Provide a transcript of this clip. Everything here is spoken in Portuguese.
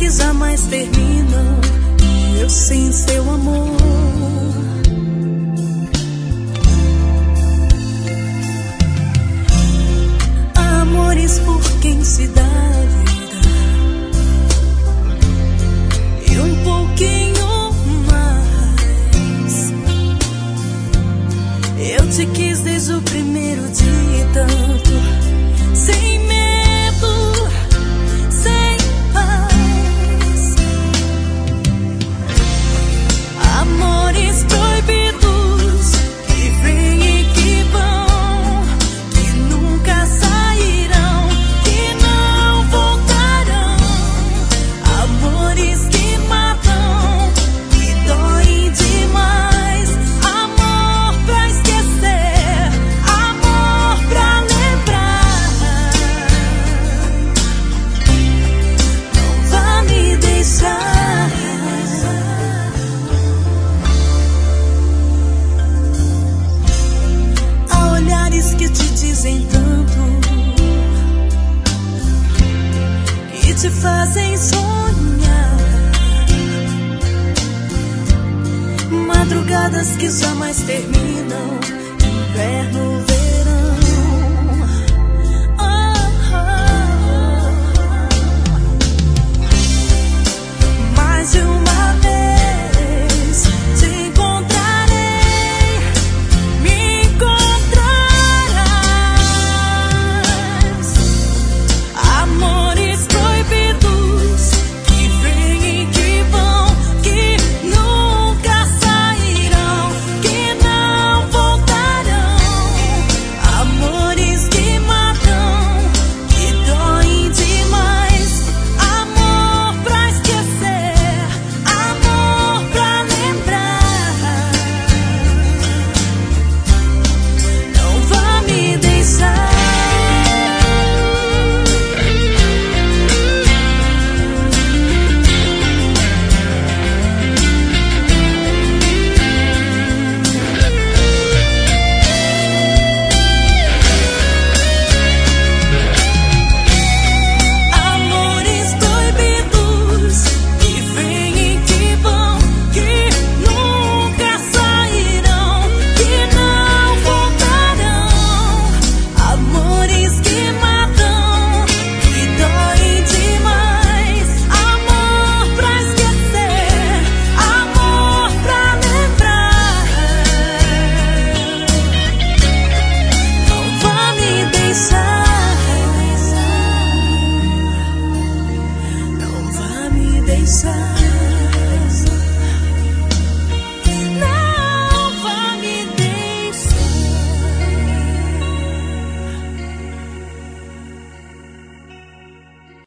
que jamais terminam, eu sem seu amor. Amores por quem se dá a vida e um pouquinho mais. Eu te quis desde o primeiro dia e tanto, sem medo, sem paz. Amores proibidos que vêm e que vão, que nunca sairão, que não voltarão. Amores que matam, que doem demais. Amor pra esquecer, amor pra lembrar. Não vá me deixar. Há olhares que te dizem tanto, que te fazem sonhar. Madrugadas que jamais terminam, inverno, verão. Mais de uma vez te encontrarei, me encontrarás. Amores proibidos que vêm e que vão, que nunca sairão, que não voltarão. Amores que matam, que doem demais. Amor pra esquecer, amor pra lembrar. Não vá me deixar. Amores proibidos que vêm e que vão, que nunca sairão, que não voltarão. Amores que matam, que doem demais. Amor pra esquecer, amor pra lembrar. Não vá me deixar. Não vá me deixar.